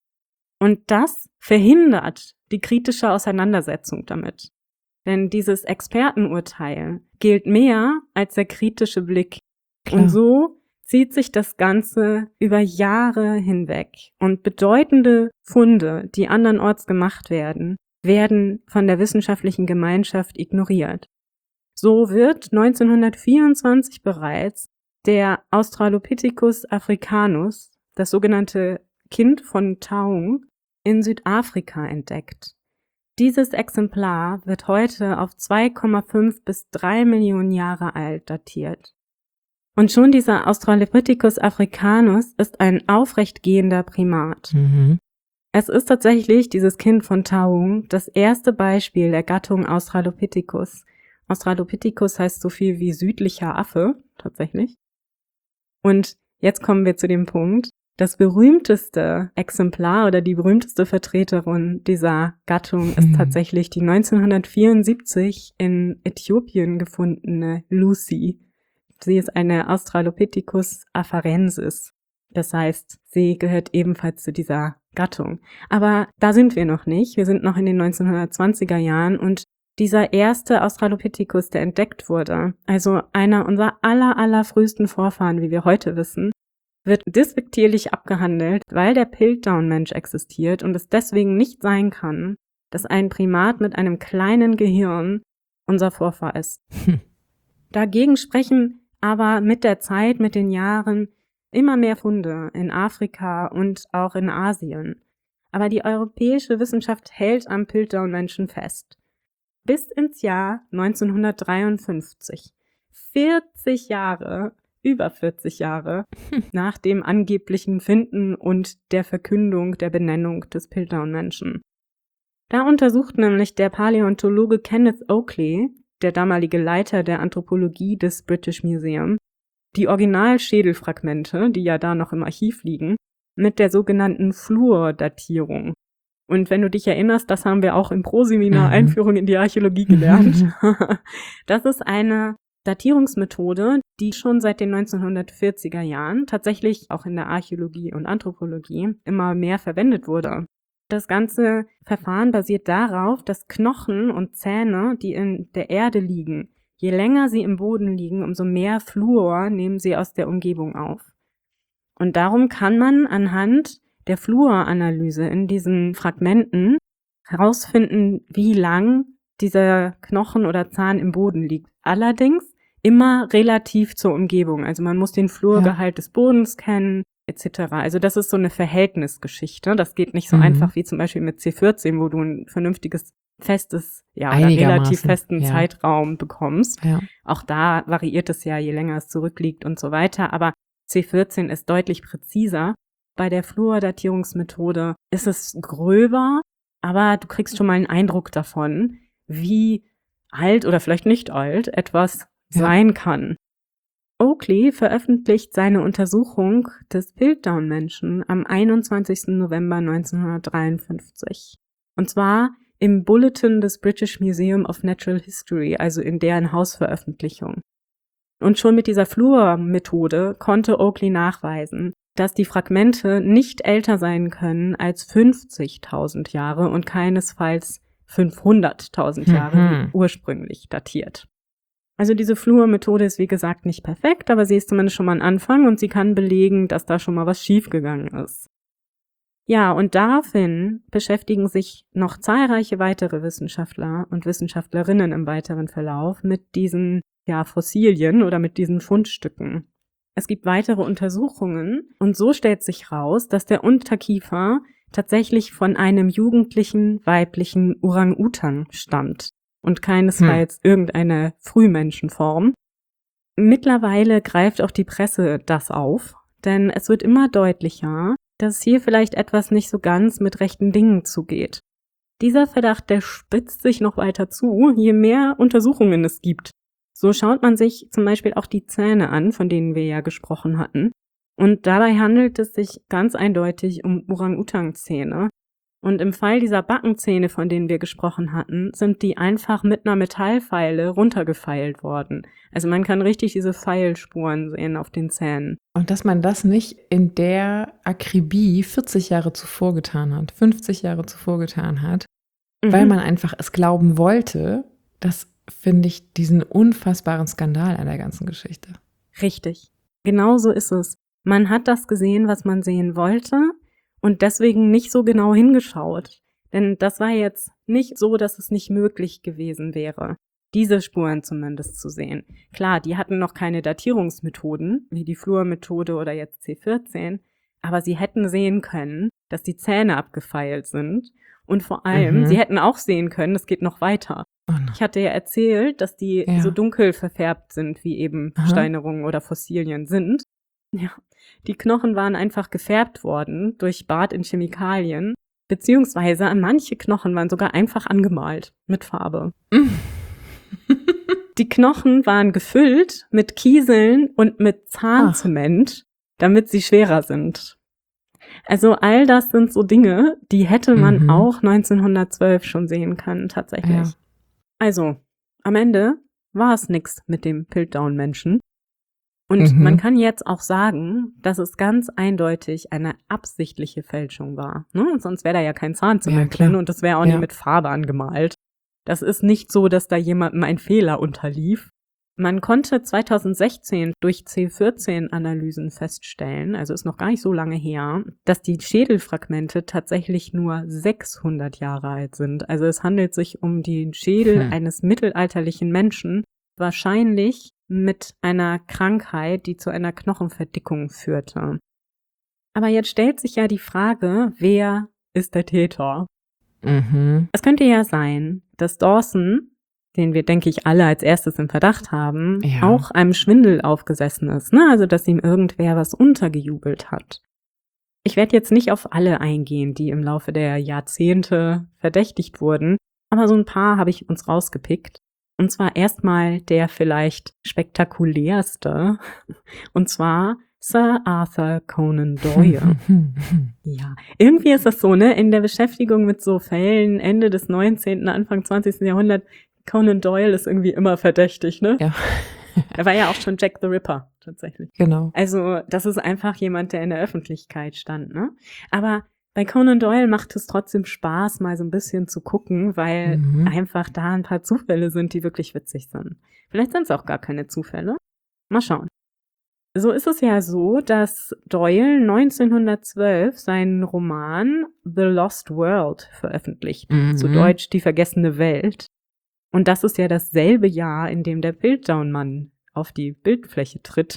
Und das verhindert die kritische Auseinandersetzung damit. Denn dieses Expertenurteil gilt mehr als der kritische Blick. Klar. Und so zieht sich das Ganze über Jahre hinweg. Und bedeutende Funde, die andernorts gemacht werden, werden von der wissenschaftlichen Gemeinschaft ignoriert. So wird neunzehnhundertvierundzwanzig bereits der Australopithecus africanus, das sogenannte Kind von Taung, in Südafrika entdeckt. Dieses Exemplar wird heute auf zwei Komma fünf bis drei Millionen Jahre alt datiert. Und schon dieser Australopithecus africanus ist ein aufrechtgehender Primat. Mhm. Es ist tatsächlich, dieses Kind von Taung, das erste Beispiel der Gattung Australopithecus. Australopithecus heißt so viel wie südlicher Affe, tatsächlich. Und jetzt kommen wir zu dem Punkt. Das berühmteste Exemplar oder die berühmteste Vertreterin dieser Gattung ist Hm. tatsächlich die neunzehnhundertvierundsiebzig in Äthiopien gefundene Lucy. Sie ist eine Australopithecus afarensis. Das heißt, sie gehört ebenfalls zu dieser Gattung. Aber da sind wir noch nicht. Wir sind noch in den neunzehnhundertzwanziger Jahren und dieser erste Australopithecus, der entdeckt wurde, also einer unserer aller, aller frühesten Vorfahren, wie wir heute wissen, wird despektierlich abgehandelt, weil der Piltdown-Mensch existiert und es deswegen nicht sein kann, dass ein Primat mit einem kleinen Gehirn unser Vorfahr ist. Hm. Dagegen sprechen aber mit der Zeit, mit den Jahren immer mehr Funde in Afrika und auch in Asien. Aber die europäische Wissenschaft hält am Piltdown-Menschen fest. Bis ins Jahr neunzehnhundertdreiundfünfzig, vierzig Jahre, über vierzig Jahre nach dem angeblichen Finden und der Verkündung der Benennung des Piltdown-Menschen. Da untersucht nämlich der Paläontologe Kenneth Oakley, der damalige Leiter der Anthropologie des British Museum, die Originalschädelfragmente, die ja da noch im Archiv liegen, mit der sogenannten Fluordatierung. Und wenn du dich erinnerst, das haben wir auch im Proseminar Mhm. Einführung in die Archäologie gelernt. Das ist eine Datierungsmethode, die schon seit den neunzehnhundertvierziger Jahren tatsächlich auch in der Archäologie und Anthropologie immer mehr verwendet wurde. Das ganze Verfahren basiert darauf, dass Knochen und Zähne, die in der Erde liegen, je länger sie im Boden liegen, umso mehr Fluor nehmen sie aus der Umgebung auf. Und darum kann man anhand der Fluoranalyse in diesen Fragmenten herausfinden, wie lang dieser Knochen oder Zahn im Boden liegt. Allerdings immer relativ zur Umgebung. Also man muss den Fluorgehalt des Bodens kennen, et cetera. Also das ist so eine Verhältnisgeschichte. Das geht nicht so Mhm. einfach wie zum Beispiel mit C vierzehn, wo du ein vernünftiges, festes, ja, oder Einigermaßen, relativ festen ja. Zeitraum bekommst. Ja. Auch da variiert es ja, je länger es zurückliegt und so weiter. Aber C vierzehn ist deutlich präziser. Bei der Fluordatierungsmethode ist es gröber, aber du kriegst schon mal einen Eindruck davon, wie alt oder vielleicht nicht alt etwas Ja. sein kann. Oakley veröffentlicht seine Untersuchung des Piltdown-Menschen am einundzwanzigsten November neunzehnhundertdreiundfünfzig. Und zwar im Bulletin des British Museum of Natural History, also in deren Hausveröffentlichung. Und schon mit dieser Fluor-Methode konnte Oakley nachweisen, dass die Fragmente nicht älter sein können als fünfzigtausend Jahre und keinesfalls fünfhunderttausend Jahre Mhm. wie ursprünglich datiert. Also diese Fluor-Methode ist wie gesagt nicht perfekt, aber sie ist zumindest schon mal ein Anfang und sie kann belegen, dass da schon mal was schiefgegangen ist. Ja, und daraufhin beschäftigen sich noch zahlreiche weitere Wissenschaftler und Wissenschaftlerinnen im weiteren Verlauf mit diesen ja, Fossilien oder mit diesen Fundstücken. Es gibt weitere Untersuchungen und so stellt sich raus, dass der Unterkiefer tatsächlich von einem jugendlichen weiblichen Orang-Utan stammt und keinesfalls hm. irgendeine Frühmenschenform. Mittlerweile greift auch die Presse das auf, denn es wird immer deutlicher, dass hier vielleicht etwas nicht so ganz mit rechten Dingen zugeht. Dieser Verdacht, der spitzt sich noch weiter zu, je mehr Untersuchungen es gibt. So schaut man sich zum Beispiel auch die Zähne an, von denen wir ja gesprochen hatten. Und dabei handelt es sich ganz eindeutig um Orang-Utan-Zähne. Und im Fall dieser Backenzähne, von denen wir gesprochen hatten, sind die einfach mit einer Metallfeile runtergefeilt worden. Also man kann richtig diese Feilspuren sehen auf den Zähnen. Und dass man das nicht in der Akribie vierzig Jahre zuvor getan hat, fünfzig Jahre zuvor getan hat, mhm. weil man einfach es glauben wollte, das finde ich diesen unfassbaren Skandal an der ganzen Geschichte. Richtig. Genau so ist es. Man hat das gesehen, was man sehen wollte und deswegen nicht so genau hingeschaut. Denn das war jetzt nicht so, dass es nicht möglich gewesen wäre, diese Spuren zumindest zu sehen. Klar, die hatten noch keine Datierungsmethoden, wie die Fluor-Methode oder jetzt C vierzehn, aber sie hätten sehen können, dass die Zähne abgefeilt sind und vor allem, mhm. sie hätten auch sehen können, es geht noch weiter. Oh no. Ich hatte ja erzählt, dass die ja. so dunkel verfärbt sind, wie eben Aha. Steinerungen oder Fossilien sind. Ja, die Knochen waren einfach gefärbt worden durch Bad in Chemikalien, beziehungsweise manche Knochen waren sogar einfach angemalt mit Farbe. Die Knochen waren gefüllt mit Kieseln und mit Zahnzement, Ach. damit sie schwerer sind. Also all das sind so Dinge, die hätte man Mhm. auch neunzehnhundertzwölf schon sehen können, tatsächlich. Ja. Also, am Ende war es nix mit dem Piltdown-Menschen. Und Mhm. man kann jetzt auch sagen, dass es ganz eindeutig eine absichtliche Fälschung war. Ne? Sonst wäre da ja kein Zahnzement Ja, klar. drin und das wäre auch Ja. nicht mit Farbe angemalt. Das ist nicht so, dass da jemandem ein Fehler unterlief. Man konnte zweitausendsechzehn durch C vierzehn Analysen feststellen, also ist noch gar nicht so lange her, dass die Schädelfragmente tatsächlich nur sechshundert Jahre alt sind. Also es handelt sich um den Schädel Hm. eines mittelalterlichen Menschen, wahrscheinlich mit einer Krankheit, die zu einer Knochenverdickung führte. Aber jetzt stellt sich ja die Frage, wer ist der Täter? Mhm. Es könnte ja sein, dass Dawson, den wir, denke ich, alle als erstes im Verdacht haben, Ja. auch einem Schwindel aufgesessen ist, ne? Also, dass ihm irgendwer was untergejubelt hat. Ich werde jetzt nicht auf alle eingehen, die im Laufe der Jahrzehnte verdächtigt wurden, aber so ein paar habe ich uns rausgepickt. Und zwar erstmal der vielleicht spektakulärste, und zwar Sir Arthur Conan Doyle. Ja, irgendwie ist das so, ne, in der Beschäftigung mit so Fällen Ende des neunzehnten, Anfang zwanzigsten Jahrhundert, Conan Doyle ist irgendwie immer verdächtig, ne? Ja. Er war ja auch schon Jack the Ripper, tatsächlich. Genau. Also, das ist einfach jemand, der in der Öffentlichkeit stand, ne? Aber bei Conan Doyle macht es trotzdem Spaß, mal so ein bisschen zu gucken, weil Mhm. einfach da ein paar Zufälle sind, die wirklich witzig sind. Vielleicht sind es auch gar keine Zufälle. Mal schauen. So ist es ja so, dass Doyle neunzehnhundertzwölf seinen Roman The Lost World veröffentlicht, Mhm. zu Deutsch Die vergessene Welt. Und das ist ja dasselbe Jahr, in dem der Piltdown-Mann auf die Bildfläche tritt.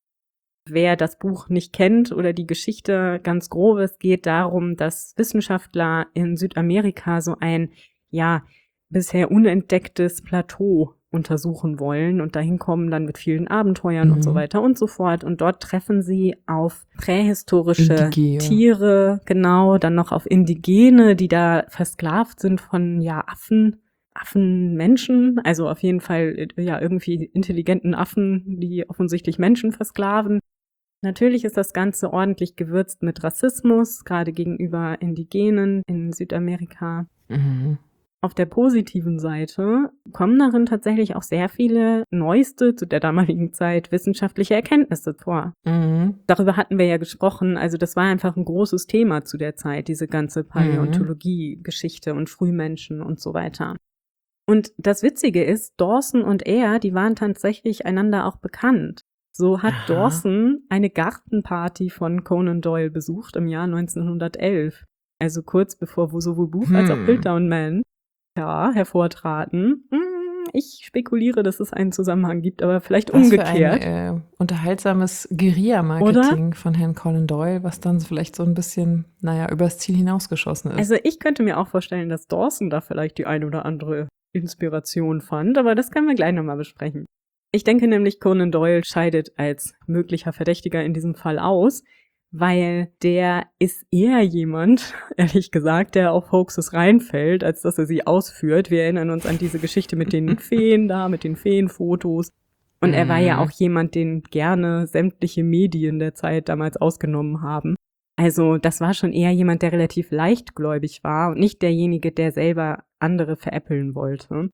Wer das Buch nicht kennt oder die Geschichte ganz grob, es geht darum, dass Wissenschaftler in Südamerika so ein, ja, bisher unentdecktes Plateau untersuchen wollen und dahin kommen dann mit vielen Abenteuern und so Mhm. weiter und so fort. Und dort treffen sie auf prähistorische Indigene. Tiere, genau, dann noch auf Indigene, die da versklavt sind von, ja, Affen, Affenmenschen, also auf jeden Fall, ja, irgendwie intelligenten Affen, die offensichtlich Menschen versklaven. Natürlich ist das Ganze ordentlich gewürzt mit Rassismus, gerade gegenüber Indigenen in Südamerika. Mhm. Auf der positiven Seite kommen darin tatsächlich auch sehr viele neueste, zu der damaligen Zeit, wissenschaftliche Erkenntnisse vor. Mhm. Darüber hatten wir ja gesprochen, also das war einfach ein großes Thema zu der Zeit, diese ganze Paläontologie-Geschichte und Frühmenschen und so weiter. Und das Witzige ist, Dawson und er, die waren tatsächlich einander auch bekannt. So hat Aha. Dawson eine Gartenparty von Conan Doyle besucht im Jahr neunzehnhundertelf. Also kurz bevor wo sowohl Buch als auch Hm. Piltdown Man, ja, hervortraten. Hm, Ich spekuliere, dass es einen Zusammenhang gibt, aber vielleicht Was für umgekehrt. ein äh, unterhaltsames Guerilla-Marketing von Herrn Conan Doyle, was dann vielleicht so ein bisschen, naja, übers Ziel hinausgeschossen ist. Also ich könnte mir auch vorstellen, dass Dawson da vielleicht die ein oder andere Inspiration fand, aber das können wir gleich nochmal besprechen. Ich denke nämlich, Conan Doyle scheidet als möglicher Verdächtiger in diesem Fall aus, weil der ist eher jemand, ehrlich gesagt, der auf Hoaxes reinfällt, als dass er sie ausführt. Wir erinnern uns an diese Geschichte mit den Feen da, mit den Feenfotos. Und er war ja Mhm. auch jemand, den gerne sämtliche Medien der Zeit damals ausgenommen haben. Also das war schon eher jemand, der relativ leichtgläubig war und nicht derjenige, der selber andere veräppeln wollte.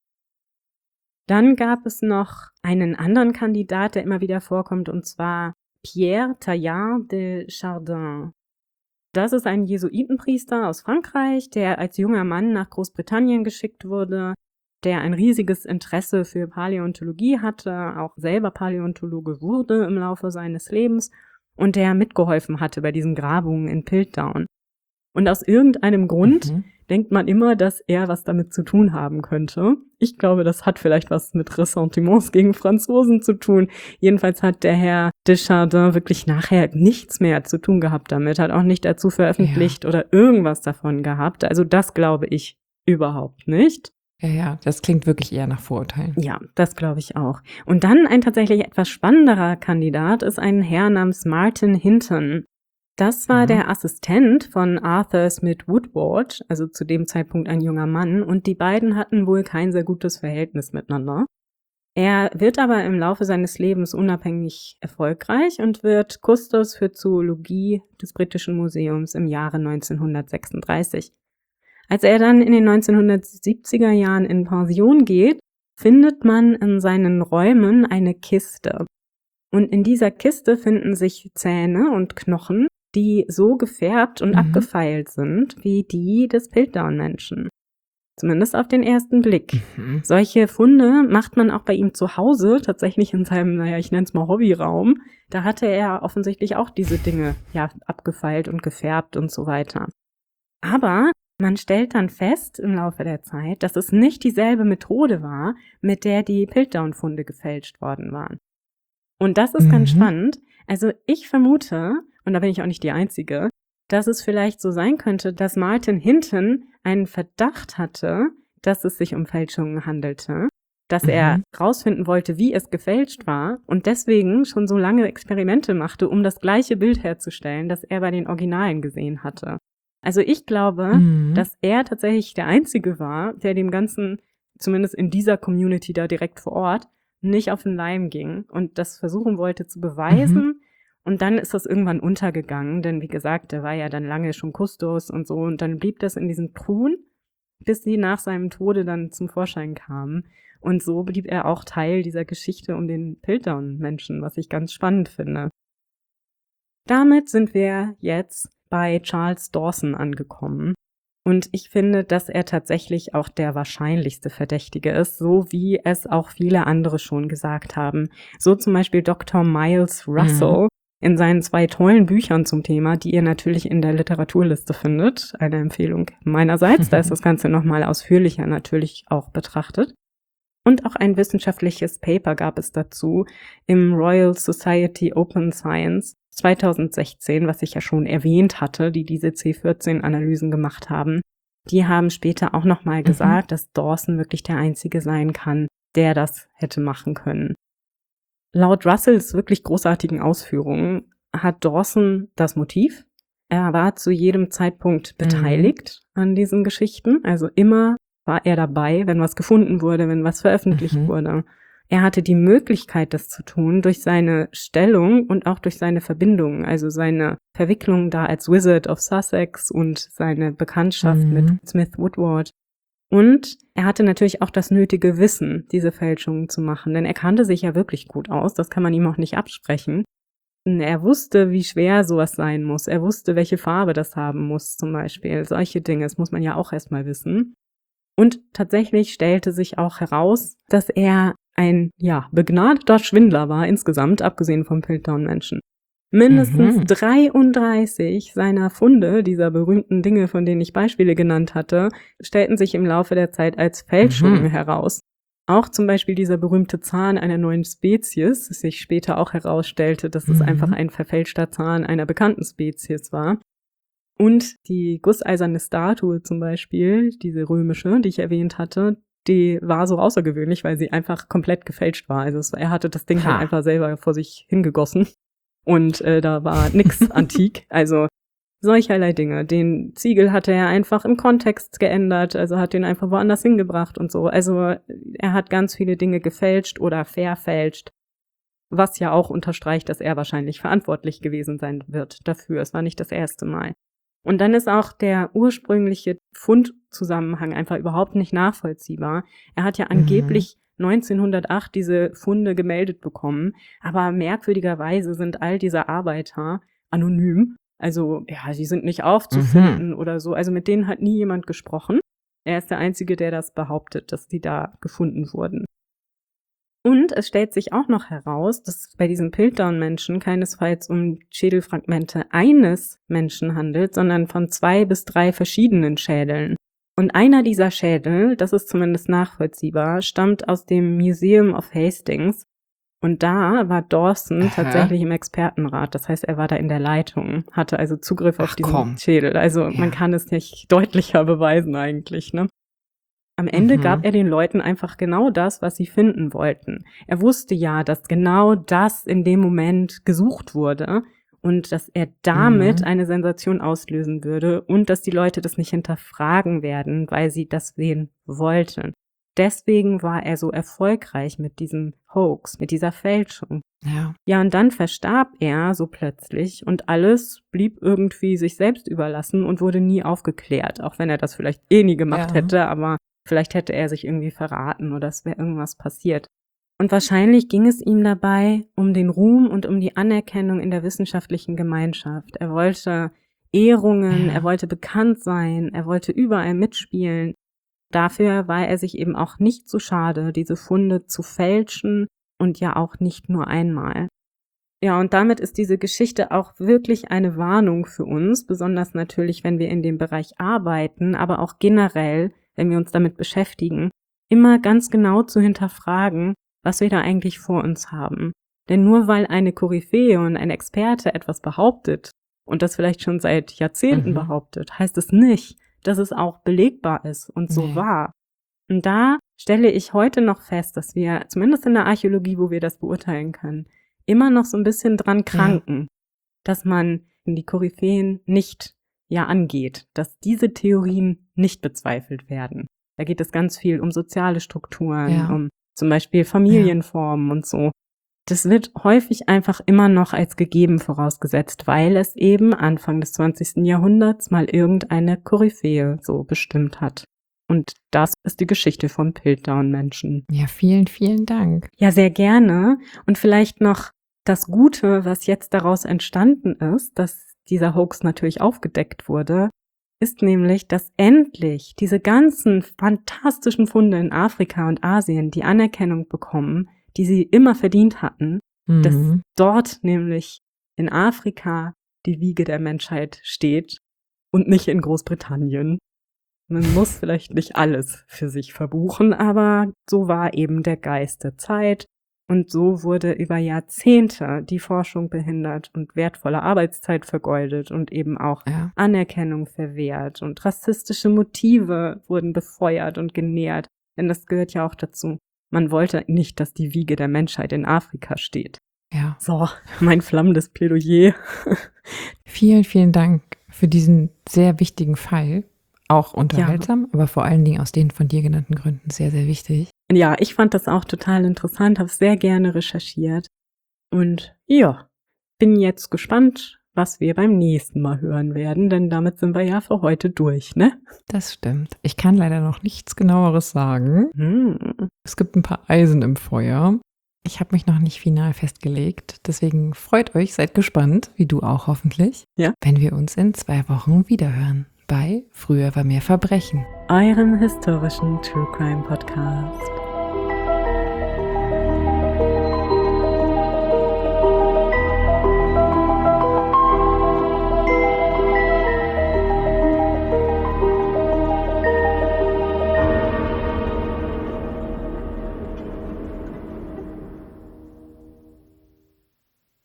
Dann gab es noch einen anderen Kandidat, der immer wieder vorkommt, und zwar Pierre Taillard de Chardin. Das ist ein Jesuitenpriester aus Frankreich, der als junger Mann nach Großbritannien geschickt wurde, der ein riesiges Interesse für Paläontologie hatte, auch selber Paläontologe wurde im Laufe seines Lebens und der mitgeholfen hatte bei diesen Grabungen in Piltdown. Und aus irgendeinem Grund Mhm. denkt man immer, dass er was damit zu tun haben könnte. Ich glaube, das hat vielleicht was mit Ressentiments gegen Franzosen zu tun. Jedenfalls hat der Herr Deschardins wirklich nachher nichts mehr zu tun gehabt damit, hat auch nicht dazu veröffentlicht oder irgendwas davon gehabt. Also das glaube ich überhaupt nicht. Ja, ja, das klingt wirklich eher nach Vorurteilen. Ja, das glaube ich auch. Und dann ein tatsächlich etwas spannenderer Kandidat ist ein Herr namens Martin Hinton. Das war Mhm. der Assistent von Arthur Smith Woodward, also zu dem Zeitpunkt ein junger Mann, und die beiden hatten wohl kein sehr gutes Verhältnis miteinander. Er wird aber im Laufe seines Lebens unabhängig erfolgreich und wird Kustos für Zoologie des Britischen Museums im Jahre neunzehnhundertsechsunddreißig. Als er dann in den neunzehnhundertsiebziger Jahren in Pension geht, findet man in seinen Räumen eine Kiste. Und in dieser Kiste finden sich Zähne und Knochen, die so gefärbt und Mhm. abgefeilt sind wie die des Piltdown-Menschen. Zumindest auf den ersten Blick. Mhm. Solche Funde macht man auch bei ihm zu Hause, tatsächlich in seinem, naja, ich nenne es mal Hobbyraum. Da hatte er offensichtlich auch diese Dinge, ja, abgefeilt und gefärbt und so weiter. Aber man stellt dann fest im Laufe der Zeit, dass es nicht dieselbe Methode war, mit der die Piltdown-Funde gefälscht worden waren. Und das ist ganz Mhm. spannend. Also ich vermute, und da bin ich auch nicht die Einzige, dass es vielleicht so sein könnte, dass Martin Hinton einen Verdacht hatte, dass es sich um Fälschungen handelte, dass er Mhm. rausfinden wollte, wie es gefälscht war und deswegen schon so lange Experimente machte, um das gleiche Bild herzustellen, das er bei den Originalen gesehen hatte. Also ich glaube, Mhm. dass er tatsächlich der Einzige war, der dem Ganzen, zumindest in dieser Community da direkt vor Ort, nicht auf den Leim ging und das versuchen wollte zu beweisen. Mhm. Und dann ist das irgendwann untergegangen, denn wie gesagt, der war ja dann lange schon Kustos und so und dann blieb das in diesen Truhen, bis sie nach seinem Tode dann zum Vorschein kamen. Und so blieb er auch Teil dieser Geschichte um den Piltdown-Menschen, was ich ganz spannend finde. Damit sind wir jetzt bei Charles Dawson angekommen. Und ich finde, dass er tatsächlich auch der wahrscheinlichste Verdächtige ist, so wie es auch viele andere schon gesagt haben. So zum Beispiel Doktor Miles Russell Mhm. in seinen zwei tollen Büchern zum Thema, die ihr natürlich in der Literaturliste findet. Eine Empfehlung meinerseits, da ist das Ganze nochmal ausführlicher natürlich auch betrachtet. Und auch ein wissenschaftliches Paper gab es dazu im Royal Society Open Science zweitausendsechzehn, was ich ja schon erwähnt hatte, die diese C vierzehn Analysen gemacht haben. Die haben später auch nochmal Mhm. gesagt, dass Dawson wirklich der Einzige sein kann, der das hätte machen können. Laut Russells wirklich großartigen Ausführungen hat Dawson das Motiv. Er war zu jedem Zeitpunkt Mhm. beteiligt an diesen Geschichten, also immer war er dabei, wenn was gefunden wurde, wenn was veröffentlicht Mhm. wurde. Er hatte die Möglichkeit, das zu tun, durch seine Stellung und auch durch seine Verbindungen, also seine Verwicklung da als Wizard of Sussex und seine Bekanntschaft Mhm. mit Smith Woodward. Und er hatte natürlich auch das nötige Wissen, diese Fälschungen zu machen, denn er kannte sich ja wirklich gut aus, das kann man ihm auch nicht absprechen. Er wusste, wie schwer sowas sein muss, er wusste, welche Farbe das haben muss zum Beispiel, solche Dinge, das muss man ja auch erstmal wissen. Und tatsächlich stellte sich auch heraus, dass er ein, ja, begnadeter Schwindler war insgesamt, abgesehen vom Piltdown-Menschen. Mindestens Mhm. dreiunddreißig seiner Funde, dieser berühmten Dinge, von denen ich Beispiele genannt hatte, stellten sich im Laufe der Zeit als Fälschungen Mhm. heraus. Auch zum Beispiel dieser berühmte Zahn einer neuen Spezies, das sich später auch herausstellte, dass es einfach Mhm. ein verfälschter Zahn einer bekannten Spezies war. Und die gusseiserne Statue zum Beispiel, diese römische, die ich erwähnt hatte, die war so außergewöhnlich, weil sie einfach komplett gefälscht war. Also es, er hatte das Ding halt Ha. einfach selber vor sich hingegossen und äh, da war nix antik. Also solcherlei Dinge. Den Ziegel hatte er einfach im Kontext geändert, also hat den einfach woanders hingebracht und so. Also er hat ganz viele Dinge gefälscht oder verfälscht, was ja auch unterstreicht, dass er wahrscheinlich verantwortlich gewesen sein wird dafür. Es war nicht das erste Mal. Und dann ist auch der ursprüngliche Fundzusammenhang einfach überhaupt nicht nachvollziehbar. Er hat ja Mhm. angeblich neunzehnhundertacht diese Funde gemeldet bekommen, aber merkwürdigerweise sind all diese Arbeiter anonym. Also, ja, sie sind nicht Mhm. aufzufinden oder so. Also mit denen hat nie jemand gesprochen. Er ist der Einzige, der das behauptet, dass die da gefunden wurden. Und es stellt sich auch noch heraus, dass es bei diesen Piltdown-Menschen keinesfalls um Schädelfragmente eines Menschen handelt, sondern von zwei bis drei verschiedenen Schädeln. Und einer dieser Schädel, das ist zumindest nachvollziehbar, stammt aus dem Museum of Hastings. Und da war Dawson Aha. tatsächlich im Expertenrat. Das heißt, er war da in der Leitung, hatte also Zugriff auf Ach diesen komm. Schädel. Also Ja. man kann es nicht deutlicher beweisen eigentlich, ne? Am Ende gab Mhm. er den Leuten einfach genau das, was sie finden wollten. Er wusste ja, dass genau das in dem Moment gesucht wurde und dass er damit Mhm. eine Sensation auslösen würde und dass die Leute das nicht hinterfragen werden, weil sie das sehen wollten. deswegen war er so erfolgreich mit diesem Hoax, mit dieser Fälschung. Ja. Ja, und dann verstarb er so plötzlich und alles blieb irgendwie sich selbst überlassen und wurde nie aufgeklärt, auch wenn er das vielleicht eh nie gemacht Ja. hätte, aber vielleicht hätte er sich irgendwie verraten oder es wäre irgendwas passiert. Und wahrscheinlich ging es ihm dabei um den Ruhm und um die Anerkennung in der wissenschaftlichen Gemeinschaft. Er wollte Ehrungen, Ja. er wollte bekannt sein, er wollte überall mitspielen. Dafür war er sich eben auch nicht so schade, diese Funde zu fälschen und ja auch nicht nur einmal. Ja, und damit ist diese Geschichte auch wirklich eine Warnung für uns, besonders natürlich, wenn wir in dem Bereich arbeiten, aber auch generell, wenn wir uns damit beschäftigen, immer ganz genau zu hinterfragen, was wir da eigentlich vor uns haben. Denn nur weil eine Koryphäe und ein Experte etwas behauptet und das vielleicht schon seit Jahrzehnten Mhm. behauptet, heißt es nicht, dass es auch belegbar ist und so Nee. wahr. Und da stelle ich heute noch fest, dass wir, zumindest in der Archäologie, wo wir das beurteilen können, immer noch so ein bisschen dran kranken, dass man die Koryphäen nicht ja angeht, dass diese Theorien nicht bezweifelt werden. Da geht es ganz viel um soziale Strukturen, Ja. um zum Beispiel Familienformen und so. Das wird häufig einfach immer noch als gegeben vorausgesetzt, weil es eben Anfang des zwanzigsten Jahrhunderts mal irgendeine Koryphäe so bestimmt hat. Und das ist die Geschichte von Piltdown-Menschen. Ja, vielen, vielen Dank. Ja, sehr gerne. Und vielleicht noch das Gute, was jetzt daraus entstanden ist, dass dieser Hoax natürlich aufgedeckt wurde, ist nämlich, dass endlich diese ganzen fantastischen Funde in Afrika und Asien die Anerkennung bekommen, die sie immer verdient hatten, Mhm. dass dort nämlich in Afrika die Wiege der Menschheit steht und nicht in Großbritannien. Man muss vielleicht nicht alles für sich verbuchen, aber so war eben der Geist der Zeit. Und so wurde über Jahrzehnte die Forschung behindert und wertvolle Arbeitszeit vergeudet und eben auch Ja. Anerkennung verwehrt und rassistische Motive wurden befeuert und genährt. Denn das gehört ja auch dazu. Man wollte nicht, dass die Wiege der Menschheit in Afrika steht. Ja. So, mein flammendes Plädoyer. Vielen, vielen Dank für diesen sehr wichtigen Fall. Auch unterhaltsam, aber vor allen Dingen aus den von dir genannten Gründen sehr, sehr wichtig. Ja, ich fand das auch total interessant, habe sehr gerne recherchiert. Und ja, bin jetzt gespannt, was wir beim nächsten Mal hören werden, denn damit sind wir ja für heute durch, ne? Das stimmt. Ich kann leider noch nichts Genaueres sagen. Hm. Es gibt ein paar Eisen im Feuer. Ich habe mich noch nicht final festgelegt. Deswegen freut euch, seid gespannt, wie du auch hoffentlich, Ja. wenn wir uns in zwei Wochen wiederhören. Bei Früher war mehr Verbrechen. Eurem historischen True Crime Podcast.